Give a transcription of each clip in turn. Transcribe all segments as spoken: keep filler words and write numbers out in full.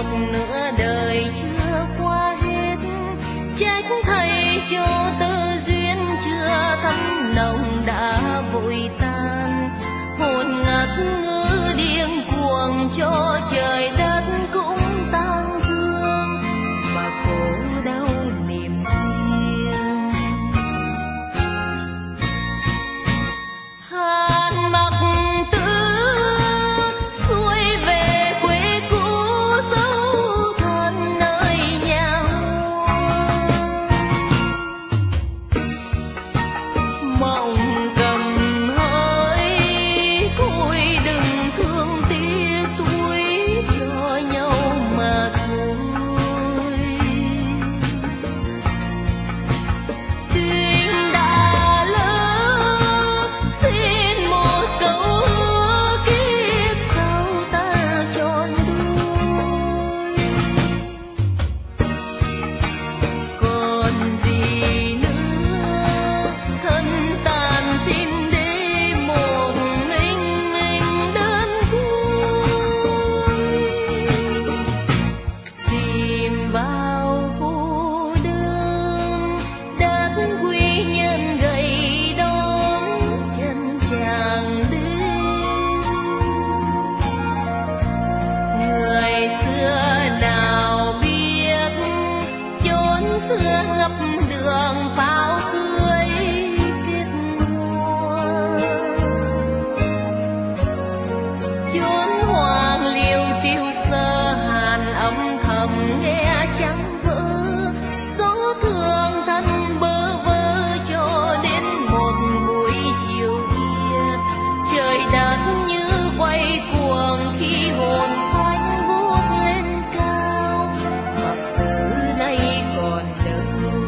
một nửa đời chưa qua hết, trách thầy cho tơ duyên chưa thắm nồng đã vội tan, hồn ngất ngứ điên cuồng cho trời đất cũng tang thương và khổ đau niềm riêng. Hàn mặc tứ xuôi về quê cũ dấu thân nơi nhà mộng cầm hỡi thôi đừng thương tiếc tuổi cho nhau mà thôi. Tình đã lỡ xin một câu hứa kiếp sau ta tròn đôi, còn gì nữa thân tàn xin để một mình mình đơn côi, tìm vào phố đường đất quy nhân gầy đón chân chàng đến. Người xưa nào biết chốn xưa ngập đường pháo tươi kết mùa, chốn hoàng liêu tiêu sơ hàn âm thầm nghe trắng vỡ, gió thương thân bơ vơ cho đến một buổi chiều kia, trời đất như quay cuồng khi hồn phách vút lên cao, mặc từ nay còn đâu.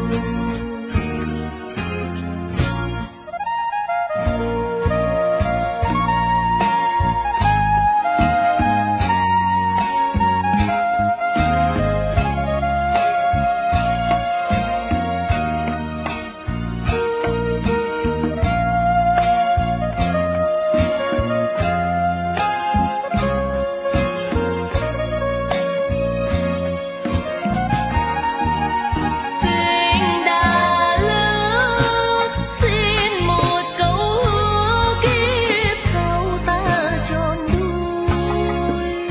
Tình đã lỡ xin một câu hứa kiếp sau ta tròn đôi,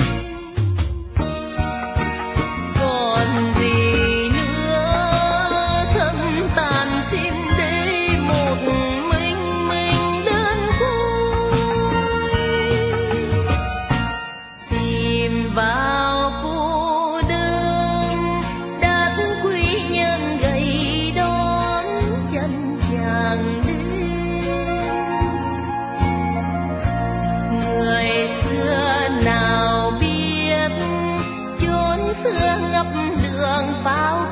còn gì nữa thân tàn xin để một mình mình đơn côi, tìm vào phố đường đất quy nhân gầy đón chân chàng đến. Người xưa nào biết chốn xưa ngập đường pháo